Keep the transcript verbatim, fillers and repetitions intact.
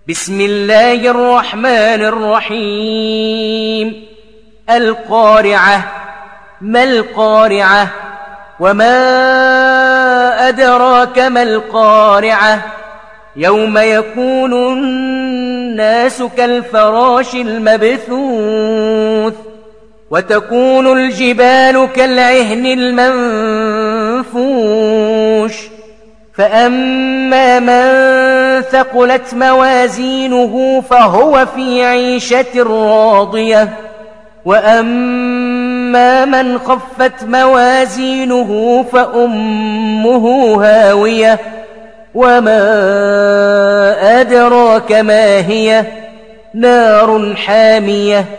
بسم الله الرحمن الرحيم. القارعة. ما القارعة؟ وما أدراك ما القارعة؟ يوم يكون الناس كالفراش المبثوث وتكون الجبال كالعهن المنفوش فأما من ثقلت موازينه فهو في عيشة راضية وأما من خفت موازينه فأمه هاوية وما أدراك ما هي نار حامية